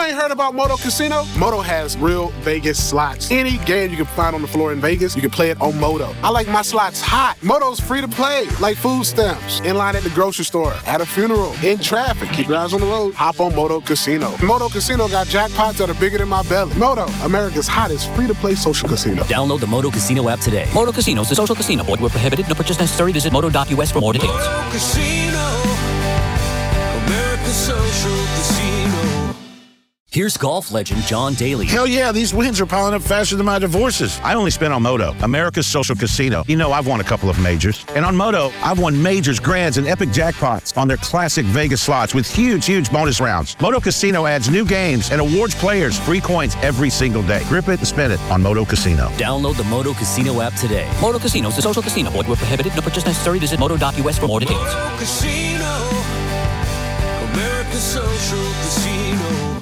ain't heard about Moto Casino? Moto has real Vegas slots. Any game you can find on the floor in Vegas, you can play it on Moto. I like my slots hot. Moto's free to play, like food stamps, in line at the grocery store, at a funeral, in traffic. Keep your eyes on the road. Hop on Moto Casino. Moto Casino got jackpots that are bigger than my belly. Moto, America's hottest free-to-play social casino. Download the Moto Casino app today. Moto Casino is a social casino. Void where prohibited. No purchase necessary. Visit moto.us for more details. Moto Casino, America's social casino. Here's golf legend John Daly. Hell yeah, these wins are piling up faster than my divorces. I only spent on Moto, America's social casino. You know, I've won a couple of majors. And on Moto, I've won majors, grands, and epic jackpots on their classic Vegas slots with huge bonus rounds. Moto Casino adds new games and awards players free coins every single day. Grip it and spin it on Moto Casino. Download the Moto Casino app today. Moto Casino is a social casino. Void where prohibited. No purchase necessary. Visit moto.us for more details. Moto Casino, America's social casino.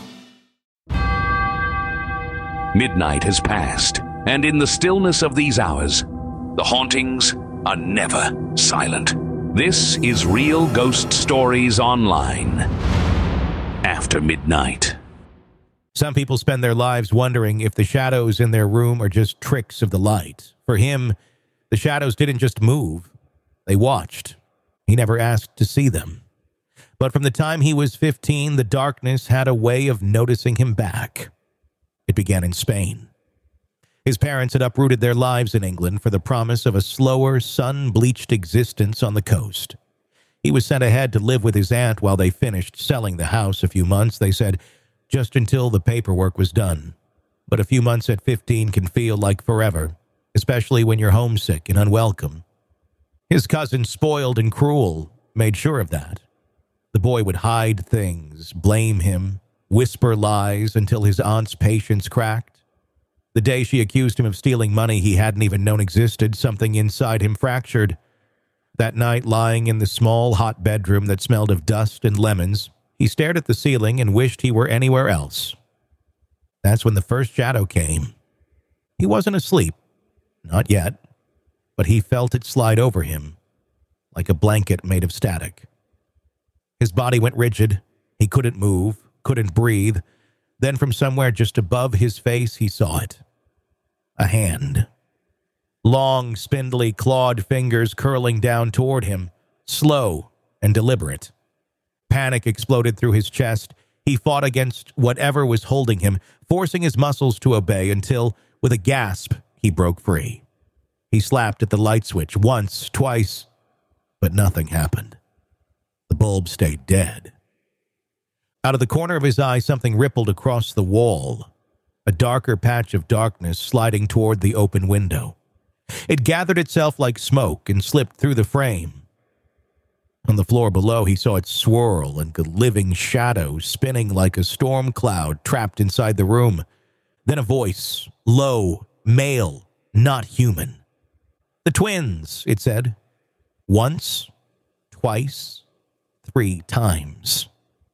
Midnight has passed, and in the stillness of these hours, the hauntings are never silent. This is Real Ghost Stories Online. After midnight. Some people spend their lives wondering if the shadows in their room are just tricks of the light. For him, the shadows didn't just move. They watched. He never asked to see them. But from the time he was 15, the darkness had a way of noticing him back. It began in Spain. His parents had uprooted their lives in England for the promise of a slower, sun-bleached existence on the coast. He was sent ahead to live with his aunt while they finished selling the house a few months, they said, just until the paperwork was done. But a few months at 15 can feel like forever, especially when you're homesick and unwelcome. His cousin, spoiled and cruel, made sure of that. The boy would hide things, blame him, whisper lies until his aunt's patience cracked. The day she accused him of stealing money he hadn't even known existed, something inside him fractured. That night, lying in the small, hot bedroom that smelled of dust and lemons, he stared at the ceiling and wished he were anywhere else. That's when the first shadow came. He wasn't asleep. Not yet. But he felt it slide over him, like a blanket made of static. His body went rigid. He couldn't move. Couldn't breathe. Then from somewhere just above his face, he saw it. A hand. Long, spindly, clawed fingers curling down toward him, slow and deliberate. Panic exploded through his chest. He fought against whatever was holding him, forcing his muscles to obey until, with a gasp, he broke free. He slapped at the light switch once, twice, but nothing happened. The bulb stayed dead. Out of the corner of his eye, something rippled across the wall, a darker patch of darkness sliding toward the open window. It gathered itself like smoke and slipped through the frame. On the floor below, he saw it swirl like a living shadow, spinning like a storm cloud trapped inside the room. Then a voice, low, male, not human. The twins, it said. Once, twice, 3 times.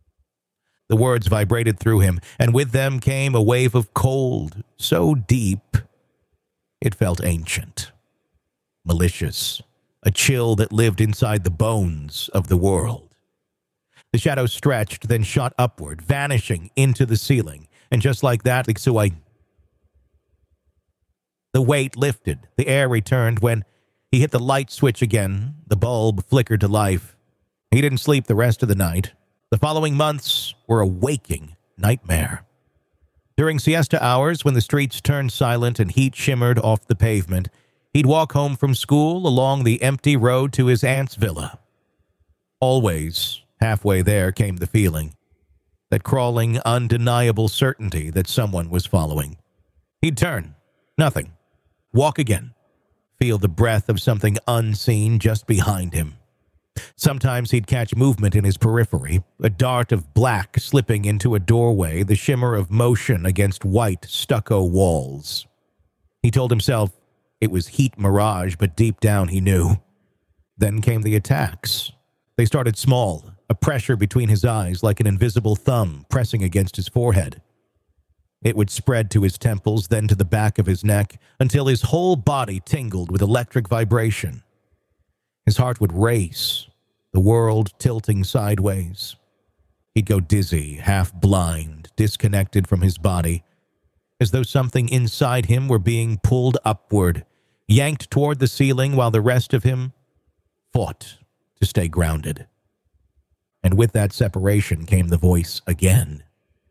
The words vibrated through him, and with them came a wave of cold, so deep, it felt ancient, malicious, a chill that lived inside the bones of the world. The shadow stretched, then shot upward, vanishing into the ceiling, and just like that, the weight lifted, the air returned. When he hit the light switch again, the bulb flickered to life. He didn't sleep the rest of the night. The following months were a waking nightmare. During siesta hours, when the streets turned silent and heat shimmered off the pavement, he'd walk home from school along the empty road to his aunt's villa. Always, halfway there, came the feeling, that crawling, undeniable certainty that someone was following. He'd turn. Nothing. Walk again. Feel the breath of something unseen just behind him. Sometimes he'd catch movement in his periphery, a dart of black slipping into a doorway, the shimmer of motion against white stucco walls. He told himself it was heat mirage, but deep down he knew. Then came the attacks. They started small, a pressure between his eyes like an invisible thumb pressing against his forehead. It would spread to his temples, then to the back of his neck, until his whole body tingled with electric vibration. His heart would race, the world tilting sideways. He'd go dizzy, half blind, disconnected from his body, as though something inside him were being pulled upward, yanked toward the ceiling while the rest of him fought to stay grounded. And with that separation came the voice again.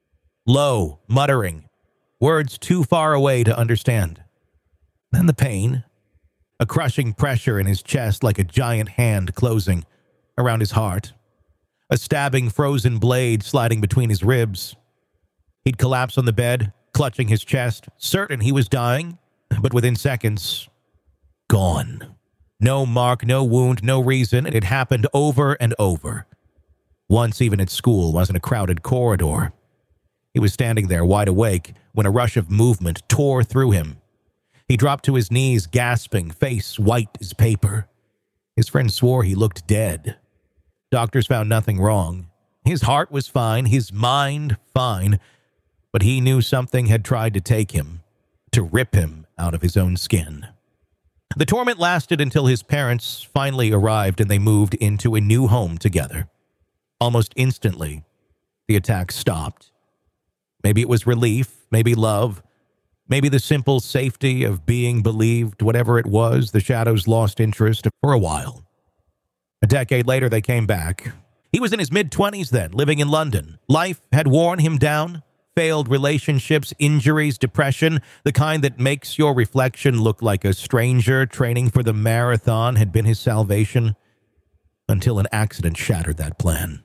Low, muttering, words too far away to understand. Then the pain, a crushing pressure in his chest like a giant hand closing around his heart, a stabbing frozen blade sliding between his ribs. He'd collapse on the bed, clutching his chest, certain he was dying, but within seconds, gone. No mark, no wound, no reason. It had happened over and over. Once, even at school, was in a crowded corridor. He was standing there, wide awake, when a rush of movement tore through him. He dropped to his knees, gasping, face white as paper. His friend swore he looked dead. Doctors found nothing wrong. His heart was fine, his mind fine, but he knew something had tried to take him, to rip him out of his own skin. The torment lasted until his parents finally arrived and they moved into a new home together. Almost instantly, the attack stopped. Maybe it was relief, maybe love, maybe the simple safety of being believed. Whatever it was, the shadows lost interest for a while. A decade later, they came back. He was in his mid-20s then, living in London. Life had worn him down. Failed relationships, injuries, depression, the kind that makes your reflection look like a stranger. Training for the marathon had been his salvation until an accident shattered that plan.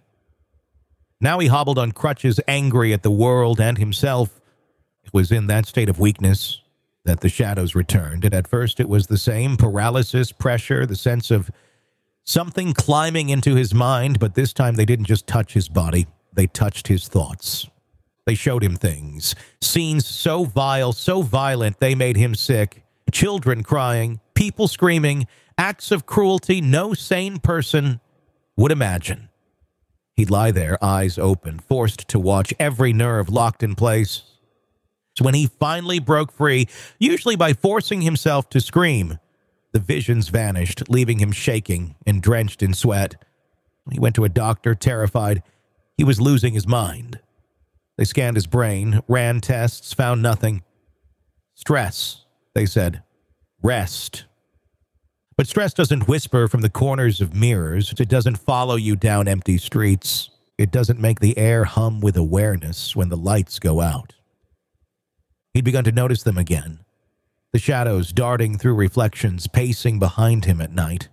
Now he hobbled on crutches, angry at the world and himself. It was in that state of weakness that the shadows returned, and at first it was the same paralysis, pressure, the sense of something climbing into his mind, but this time they didn't just touch his body, they touched his thoughts. They showed him things, scenes so vile, so violent, they made him sick. Children crying, people screaming, acts of cruelty no sane person would imagine. He'd lie there, eyes open, forced to watch, every nerve locked in place. So when he finally broke free, usually by forcing himself to scream, the visions vanished, leaving him shaking and drenched in sweat. He went to a doctor, terrified. He was losing his mind. They scanned his brain, ran tests, found nothing. Stress, they said. Rest. But stress doesn't whisper from the corners of mirrors. It doesn't follow you down empty streets. It doesn't make the air hum with awareness when the lights go out. He'd begun to notice them again. The shadows darting through reflections, pacing behind him at night.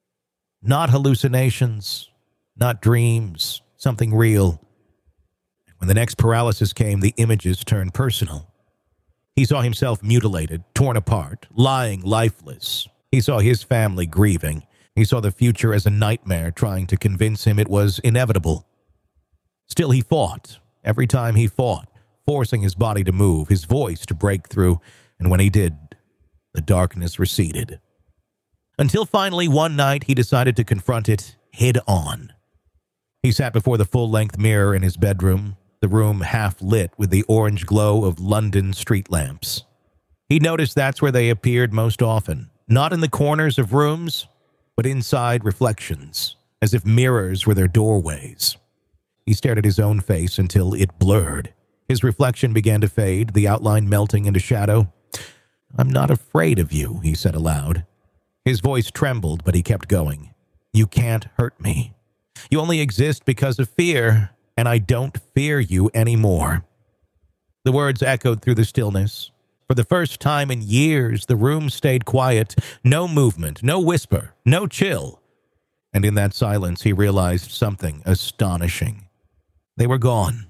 Not hallucinations, not dreams, something real. When the next paralysis came, the images turned personal. He saw himself mutilated, torn apart, lying lifeless. He saw his family grieving. He saw the future as a nightmare, trying to convince him it was inevitable. Still, he fought. Every time he fought, forcing his body to move, his voice to break through, and when he did, the darkness receded. Until finally, one night, he decided to confront it head on. He sat before the full-length mirror in his bedroom, the room half lit with the orange glow of London street lamps. He noticed that's where they appeared most often, not in the corners of rooms, but inside reflections, as if mirrors were their doorways. He stared at his own face until it blurred. His reflection began to fade, the outline melting into shadow. "I'm not afraid of you," he said aloud. His voice trembled, but he kept going. "You can't hurt me. You only exist because of fear, and I don't fear you anymore." The words echoed through the stillness. For the first time in years, the room stayed quiet. No movement, no whisper, no chill. And in that silence, he realized something astonishing. They were gone.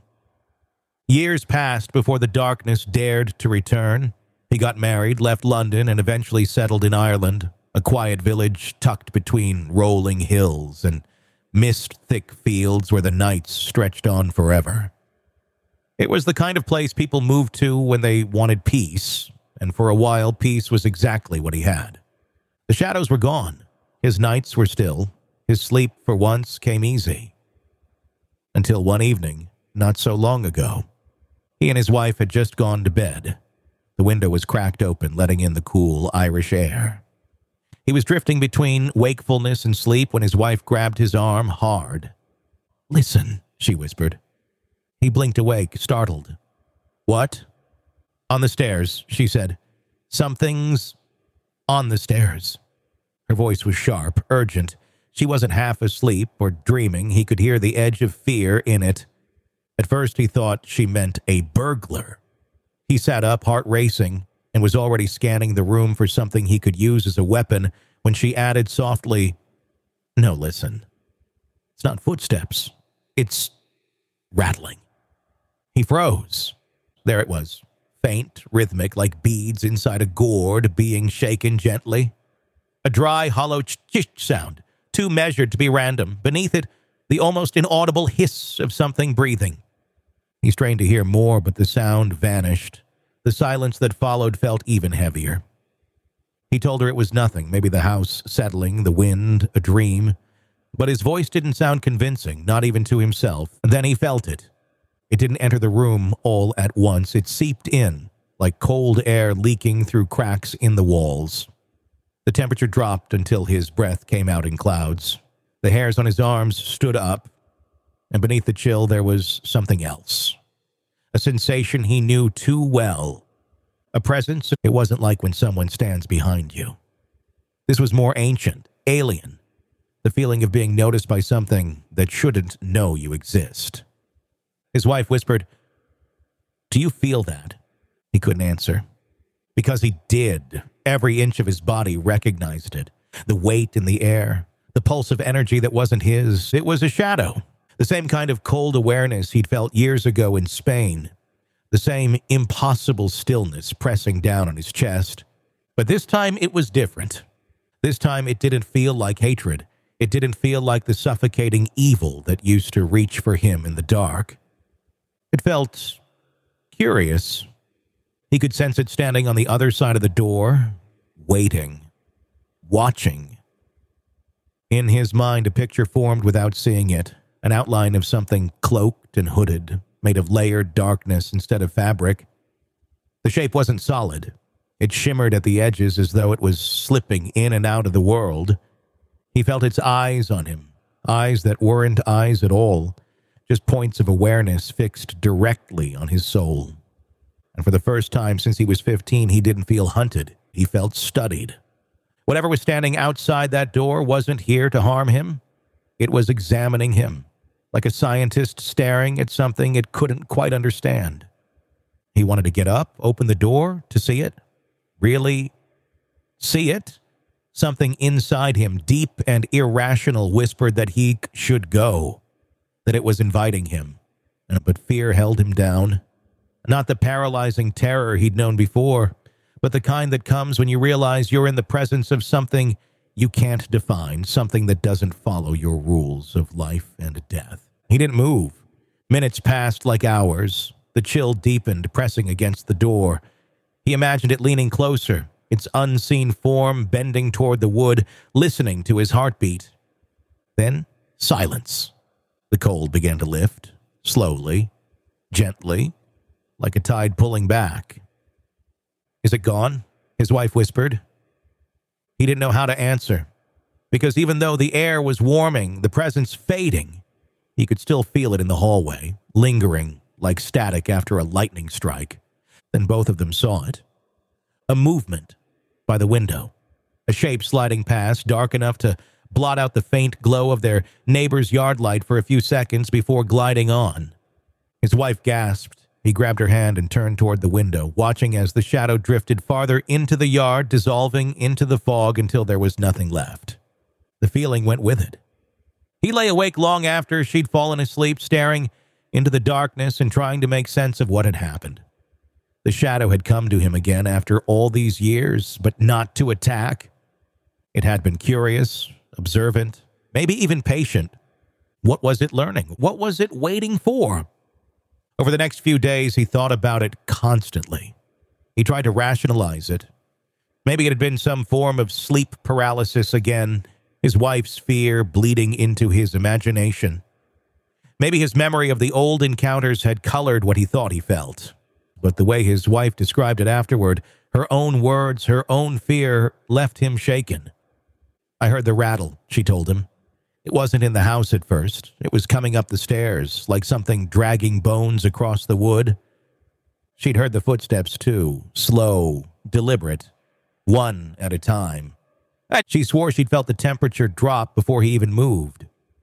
Years passed before the darkness dared to return. He got married, left London, and eventually settled in Ireland, a quiet village tucked between rolling hills and mist-thick fields where the nights stretched on forever. It was the kind of place people moved to when they wanted peace, and for a while, peace was exactly what he had. The shadows were gone. His nights were still. His sleep, for once, came easy. Until one evening, not so long ago, he and his wife had just gone to bed. The window was cracked open, letting in the cool Irish air. He was drifting between wakefulness and sleep when his wife grabbed his arm hard. "Listen," she whispered. He blinked awake, startled. What? On the stairs, she said. Something's on the stairs. Her voice was sharp, urgent. She wasn't half asleep or dreaming. He could hear the edge of fear in it. At first, he thought she meant a burglar. He sat up, heart racing, and was already scanning the room for something he could use as a weapon when she added softly, "No, listen. It's not footsteps. It's rattling." He froze. There it was, faint, rhythmic, like beads inside a gourd being shaken gently. A dry, hollow ch-ch sound, too measured to be random. Beneath it, the almost inaudible hiss of something breathing. He strained to hear more, but the sound vanished. The silence that followed felt even heavier. He told her it was nothing, maybe the house settling, the wind, a dream. But his voice didn't sound convincing, not even to himself. Then he felt it. It didn't enter the room all at once. It seeped in, like cold air leaking through cracks in the walls. The temperature dropped until his breath came out in clouds. The hairs on his arms stood up, and beneath the chill there was something else. A sensation he knew too well. A presence it wasn't like when someone stands behind you. This was more ancient, alien. The feeling of being noticed by something that shouldn't know you exist. His wife whispered, "Do you feel that?" He couldn't answer. Because he did. Every inch of his body recognized it. The weight in the air. The pulse of energy that wasn't his. It was a shadow. The same kind of cold awareness he'd felt years ago in Spain. The same impossible stillness pressing down on his chest. But this time it was different. This time it didn't feel like hatred. It didn't feel like the suffocating evil that used to reach for him in the dark. It felt curious. He could sense it standing on the other side of the door, waiting, watching. In his mind, a picture formed without seeing it, an outline of something cloaked and hooded, made of layered darkness instead of fabric. The shape wasn't solid. It shimmered at the edges as though it was slipping in and out of the world. He felt its eyes on him, eyes that weren't eyes at all, just points of awareness fixed directly on his soul. And for the first time since he was 15, he didn't feel hunted. He felt studied. Whatever was standing outside that door wasn't here to harm him. It was examining him, like a scientist staring at something it couldn't quite understand. He wanted to get up, open the door, to see it. Really see it? Something inside him, deep and irrational, whispered that he should go, that it was inviting him. But fear held him down. Not the paralyzing terror he'd known before, but the kind that comes when you realize you're in the presence of something you can't define, something that doesn't follow your rules of life and death. He didn't move. Minutes passed like hours. The chill deepened, pressing against the door. He imagined it leaning closer, its unseen form bending toward the wood, listening to his heartbeat. Then, silence. The cold began to lift, slowly, gently, like a tide pulling back. "Is it gone?" his wife whispered. He didn't know how to answer, because even though the air was warming, the presence fading, he could still feel it in the hallway, lingering like static after a lightning strike. Then both of them saw it. A movement by the window, a shape sliding past, dark enough to blot out the faint glow of their neighbor's yard light for a few seconds before gliding on. His wife gasped. He grabbed her hand and turned toward the window, watching as the shadow drifted farther into the yard, dissolving into the fog until there was nothing left. The feeling went with it. He lay awake long after she'd fallen asleep, staring into the darkness and trying to make sense of what had happened. The shadow had come to him again after all these years, but not to attack. It had been curious, observant, maybe even patient. What was it learning? What was it waiting for? Over the next few days, he thought about it constantly. He tried to rationalize it. Maybe it had been some form of sleep paralysis again, his wife's fear bleeding into his imagination. Maybe his memory of the old encounters had colored what he thought he felt. But the way his wife described it afterward, her own words, her own fear, left him shaken. "I heard the rattle," she told him. It wasn't in the house at first. It was coming up the stairs, like something dragging bones across the wood. She'd heard the footsteps, too, slow, deliberate, one at a time. She swore she'd felt the temperature drop before he even moved.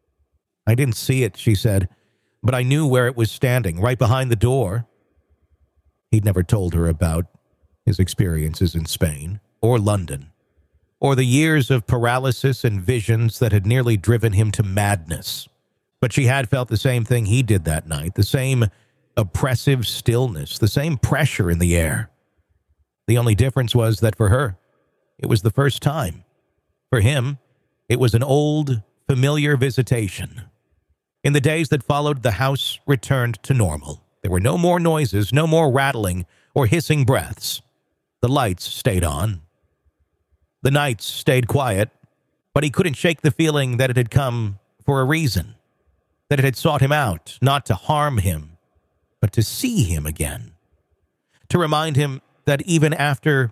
I didn't see it, she said, but I knew where it was standing, right behind the door. He'd never told her about his experiences in Spain or London, or the years of paralysis and visions that had nearly driven him to madness. But she had felt the same thing he did that night, the same oppressive stillness, the same pressure in the air. The only difference was that for her, it was the first time. For him, it was an old, familiar visitation. In the days that followed, the house returned to normal. There were no more noises, no more rattling or hissing breaths. The lights stayed on. The nights stayed quiet, but he couldn't shake the feeling that it had come for a reason, that it had sought him out, not to harm him, but to see him again, to remind him that even after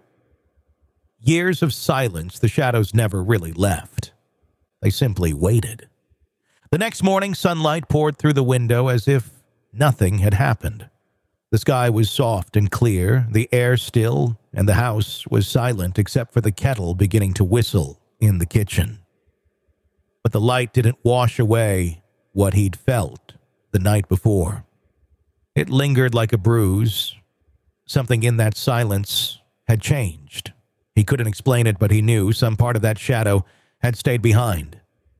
years of silence, the shadows never really left. They simply waited. The next morning, sunlight poured through the window as if nothing had happened. The sky was soft and clear, the air still, and the house was silent except for the kettle beginning to whistle in the kitchen. But the light didn't wash away what he'd felt the night before. It lingered like a bruise. Something in that silence had changed. He couldn't explain it, but he knew some part of that shadow had stayed behind.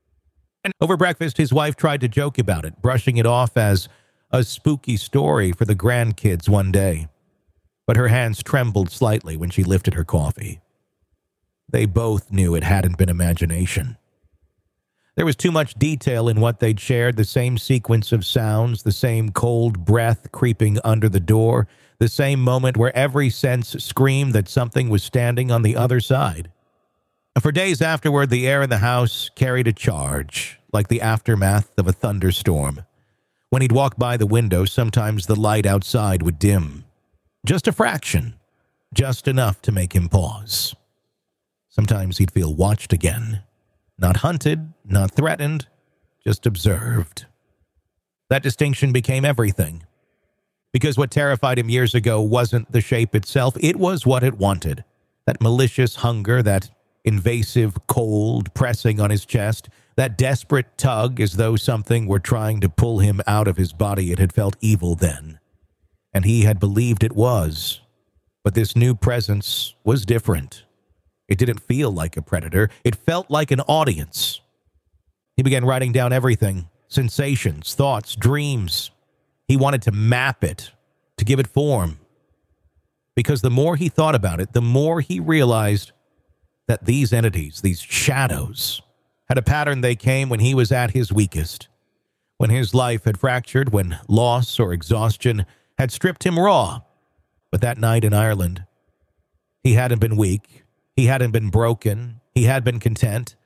And over breakfast, his wife tried to joke about it, brushing it off as a spooky story for the grandkids one day. But her hands trembled slightly when she lifted her coffee. They both knew it hadn't been imagination. There was too much detail in what they'd shared, the same sequence of sounds, the same cold breath creeping under the door, the same moment where every sense screamed that something was standing on the other side. For days afterward, the air in the house carried a charge, like the aftermath of a thunderstorm. When he'd walk by the window, sometimes the light outside would dim. Just a fraction, just enough to make him pause. Sometimes he'd feel watched again. Not hunted, not threatened, just observed. That distinction became everything. Because what terrified him years ago wasn't the shape itself, it was what it wanted. That malicious hunger, that invasive cold pressing on his chest, that desperate tug as though something were trying to pull him out of his body. It had felt evil then, and he had believed it was. But this new presence was different. It didn't feel like a predator. It felt like an audience. He began writing down everything, sensations, thoughts, dreams. He wanted to map it, to give it form. Because the more he thought about it, the more he realized that these entities, these shadows, had a pattern. They came when he was at his weakest, when his life had fractured, when loss or exhaustion had stripped him raw. But that night in Ireland, he hadn't been weak. He hadn't been broken. He had been content.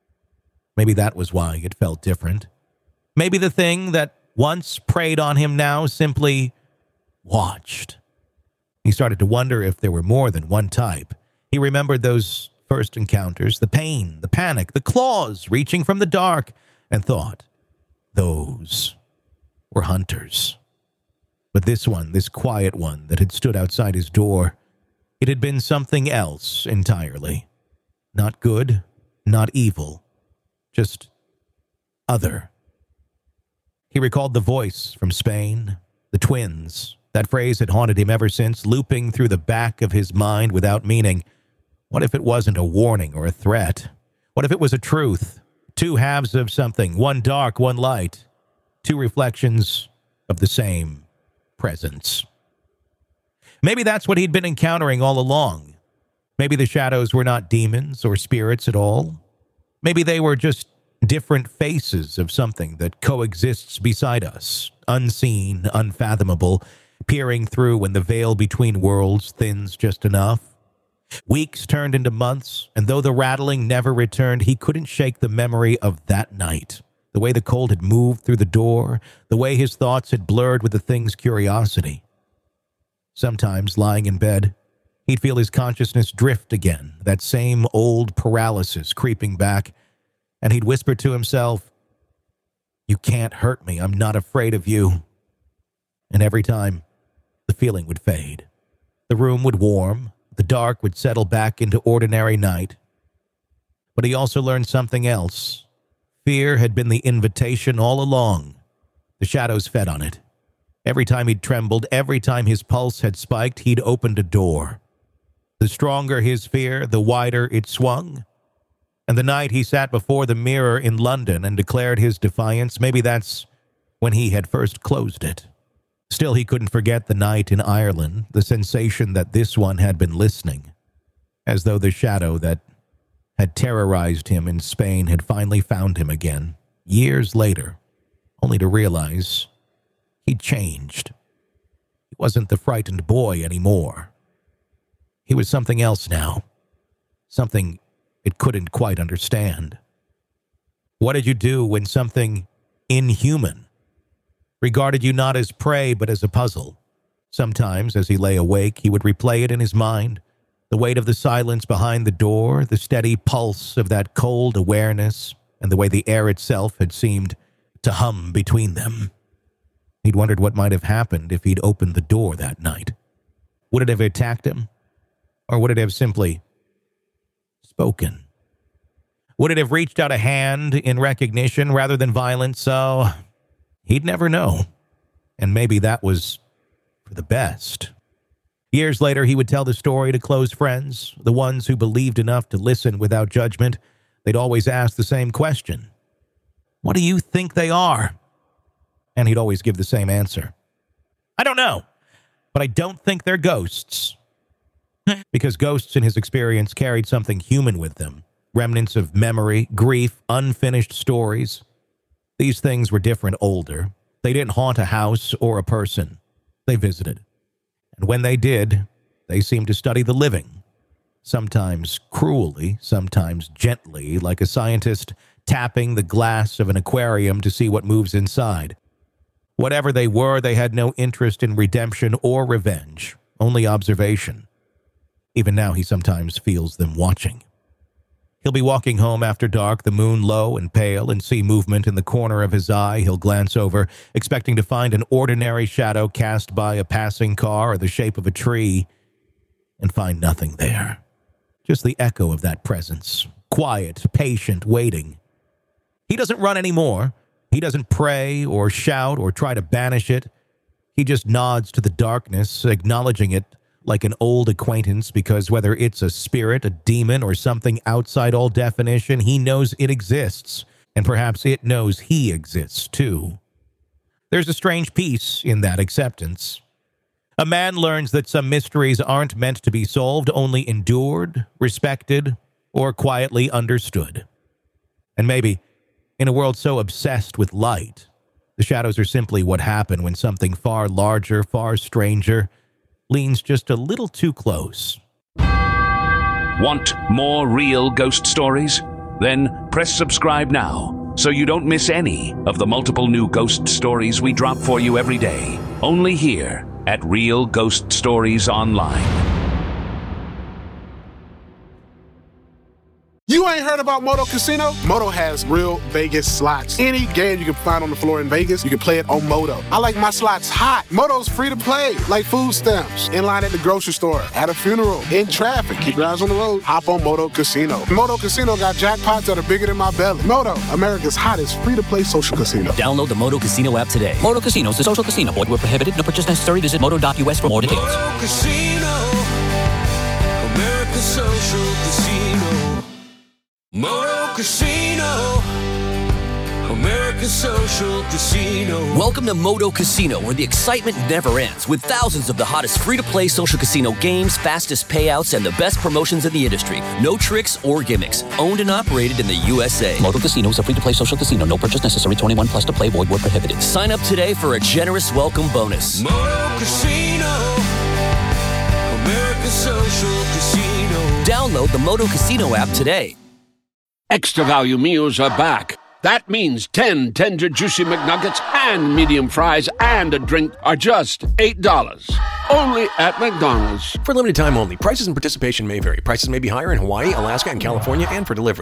Maybe that was why it felt different. Maybe the thing that once preyed on him now simply watched. He started to wonder if there were more than one type. He remembered those first encounters, the pain, the panic, the claws reaching from the dark, and thought, those were hunters. But this one, this quiet one that had stood outside his door, it had been something else entirely. Not good, not evil, just other. He recalled the voice from Spain, the twins. That phrase had haunted him ever since, looping through the back of his mind without meaning. What if it wasn't a warning or a threat? What if it was a truth? Two halves of something, one dark, one light. Two reflections of the same presence. Maybe that's what he'd been encountering all along. Maybe the shadows were not demons or spirits at all. Maybe they were just different faces of something that coexists beside us, unseen, unfathomable, peering through when the veil between worlds thins just enough. Weeks turned into months, and though the rattling never returned, he couldn't shake the memory of that night. The way the cold had moved through the door, the way his thoughts had blurred with the thing's curiosity. Sometimes, lying in bed, he'd feel his consciousness drift again, that same old paralysis creeping back, and he'd whisper to himself, You can't hurt me. I'm not afraid of you. And every time, the feeling would fade. The room would warm. The dark would settle back into ordinary night. But he also learned something else. Fear had been the invitation all along. The shadows fed on it. Every time he'd trembled, every time his pulse had spiked, he'd opened a door. The stronger his fear, the wider it swung. And the night he sat before the mirror in London and declared his defiance, maybe that's when he had first closed it. Still, he couldn't forget the night in Ireland, the sensation that this one had been listening, as though the shadow that had terrorized him in Spain had finally found him again, years later, only to realize he'd changed. He wasn't the frightened boy anymore. He was something else now, something it couldn't quite understand. What did you do when something inhuman regarded you not as prey but as a puzzle? Sometimes, as he lay awake, he would replay it in his mind, the weight of the silence behind the door, the steady pulse of that cold awareness, and the way the air itself had seemed to hum between them. He'd wondered what might have happened if he'd opened the door that night. Would it have attacked him? Or would it have simply spoken? Would it have reached out a hand in recognition rather than violence? So he'd never know. And maybe that was for the best. Years later, he would tell the story to close friends, the ones who believed enough to listen without judgment. They'd always ask the same question. What do you think they are? And he'd always give the same answer. I don't know, but I don't think they're ghosts. Because ghosts, in his experience, carried something human with them. Remnants of memory, grief, unfinished stories. These things were different older. They didn't haunt a house or a person. They visited. And when they did, they seemed to study the living. Sometimes cruelly, sometimes gently, like a scientist tapping the glass of an aquarium to see what moves inside. Whatever they were, they had no interest in redemption or revenge, only observation. Even now, he sometimes feels them watching. He'll be walking home after dark, the moon low and pale, and see movement in the corner of his eye. He'll glance over, expecting to find an ordinary shadow cast by a passing car or the shape of a tree, and find nothing there. Just the echo of that presence, quiet, patient, waiting. He doesn't run anymore. He doesn't pray or shout or try to banish it. He just nods to the darkness, acknowledging it like an old acquaintance, because whether it's a spirit, a demon, or something outside all definition, he knows it exists, and perhaps it knows he exists too. There's a strange peace in that acceptance. A man learns that some mysteries aren't meant to be solved, only endured, respected, or quietly understood. And maybe, in a world so obsessed with light, the shadows are simply what happen when something far larger, far stranger, leans just a little too close. Want more real ghost stories? Then press subscribe now so you don't miss any of the multiple new ghost stories we drop for you every day. Only here at Real Ghost Stories Online. You ain't heard about Moto Casino? Moto has real Vegas slots. Any game you can find on the floor in Vegas, you can play it on Moto. I like my slots hot. Moto's free to play, like food stamps. In line at the grocery store, at a funeral, in traffic. Keep your eyes on the road. Hop on Moto Casino. Moto Casino got jackpots that are bigger than my belly. Moto, America's hottest free-to-play social casino. Download the Moto Casino app today. Moto Casino is a social casino. Void where prohibited. No purchase necessary. Visit moto.us for more details. Moto Casino, America's social casino. Moto Casino, America's social casino. Welcome to Moto Casino, where the excitement never ends, with thousands of the hottest free-to-play social casino games, fastest payouts, and the best promotions in the industry. No tricks or gimmicks. Owned and operated in the USA. Moto Casino is a free-to-play social casino. No purchase necessary. 21 plus to play. Void where prohibited. Sign up today for a generous welcome bonus. Moto Casino, America's social casino. Download the Moto Casino app today. Extra value meals are back. That means 10 tender, juicy McNuggets and medium fries and a drink are just $8. Only at McDonald's. For limited time only. Prices and participation may vary. Prices may be higher in Hawaii, Alaska, and California, and for delivery.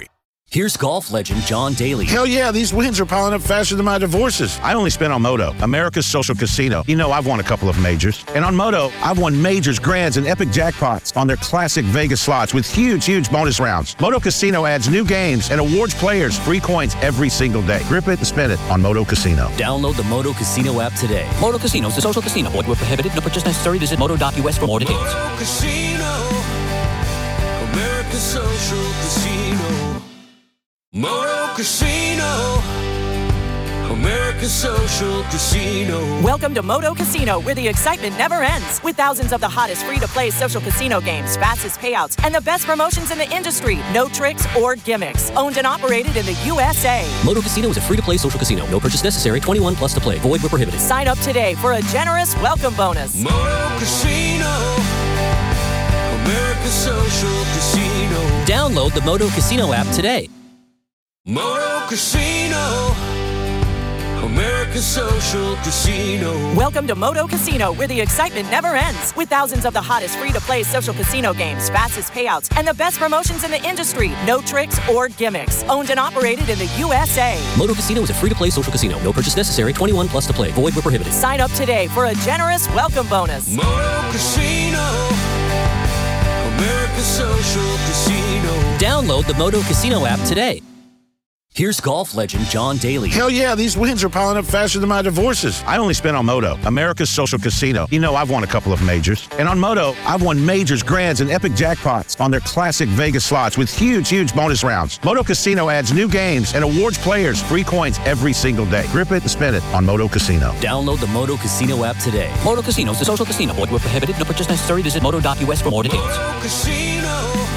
Here's golf legend John Daly. Hell yeah, these wins are piling up faster than my divorces. I only spent on Moto, America's social casino. You know, I've won a couple of majors. And on Moto, I've won majors, grands, and epic jackpots on their classic Vegas slots with huge bonus rounds. Moto Casino adds new games and awards players free coins every single day. Grip it and spin it on Moto Casino. Download the Moto Casino app today. Moto Casino is a social casino. Void where prohibited. No purchase necessary. Visit moto.us for more details. Moto Casino, America's social casino. Moto Casino, America's social casino. Welcome to Moto Casino, where the excitement never ends. With thousands of the hottest free-to-play social casino games, fastest payouts, and the best promotions in the industry. No tricks or gimmicks. Owned and operated in the USA. Moto Casino is a free-to-play social casino. No purchase necessary. 21 plus to play. Void where prohibited. Sign up today for a generous welcome bonus. Moto Casino, America's social casino. Download the Moto Casino app today. Moto Casino, America's social casino. Welcome to Moto Casino, where the excitement never ends. With thousands of the hottest free-to-play social casino games, fastest payouts, and the best promotions in the industry. No tricks or gimmicks. Owned and operated in the USA. Moto Casino is a free-to-play social casino. No purchase necessary. 21 plus to play. Void where prohibited. Sign up today for a generous welcome bonus. Moto Casino, America's social casino. Download the Moto Casino app today. Here's golf legend John Daly. Hell yeah, these wins are piling up faster than my divorces. I only spent on Moto, America's social casino. You know, I've won a couple of majors. And on Moto, I've won majors, grands, and epic jackpots on their classic Vegas slots with huge bonus rounds. Moto Casino adds new games and awards players free coins every single day. Grip it and spin it on Moto Casino. Download the Moto Casino app today. Moto Casino is a social casino. Void where prohibited. No purchase necessary. Visit moto.us for more details. Moto Casino,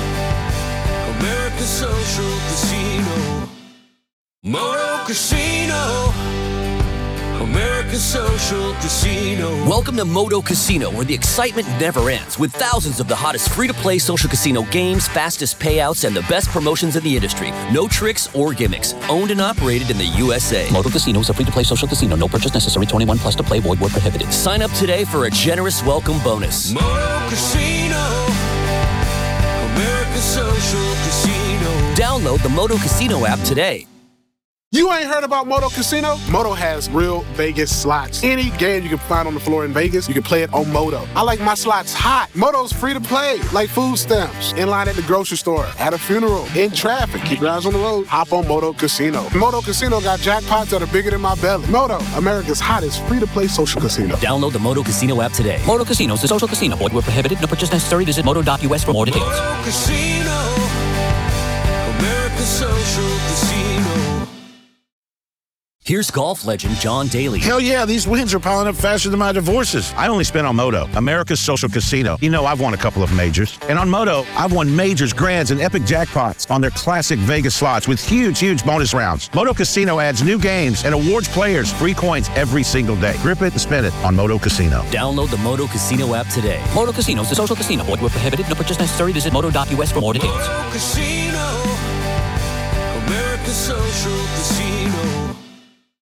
America's social casino. Moto Casino, America's social casino. Welcome to Moto Casino, where the excitement never ends. With thousands of the hottest free-to-play social casino games, fastest payouts, and the best promotions in the industry. No tricks or gimmicks. Owned and operated in the USA. Moto Casino is a free-to-play social casino. No purchase necessary. 21 plus to play. Void where prohibited. Sign up today for a generous welcome bonus. Moto Casino, America's social casino. Download the Moto Casino app today. You ain't heard about Moto Casino? Moto has real Vegas slots. Any game you can find on the floor in Vegas, you can play it on Moto. I like my slots hot. Moto's free to play, like food stamps. In line at the grocery store, at a funeral, in traffic. Keep your eyes on the road. Hop on Moto Casino. Moto Casino got jackpots that are bigger than my belly. Moto, America's hottest free-to-play social casino. Download the Moto Casino app today. Moto Casino is a social casino. Void where prohibited. No purchase necessary. Visit moto.us for more details. Moto Casino, America's social casino. Here's golf legend John Daly. Hell yeah, these wins are piling up faster than my divorces. I only spent on Moto, America's social casino. You know, I've won a couple of majors. And on Moto, I've won majors, grands, and epic jackpots on their classic Vegas slots with huge bonus rounds. Moto Casino adds new games and awards players free coins every single day. Grip it and spin it on Moto Casino. Download the Moto Casino app today. Moto Casino is a social casino. Void where prohibited. No purchase necessary. Visit moto.us for more details. Moto Casino, America's social casino.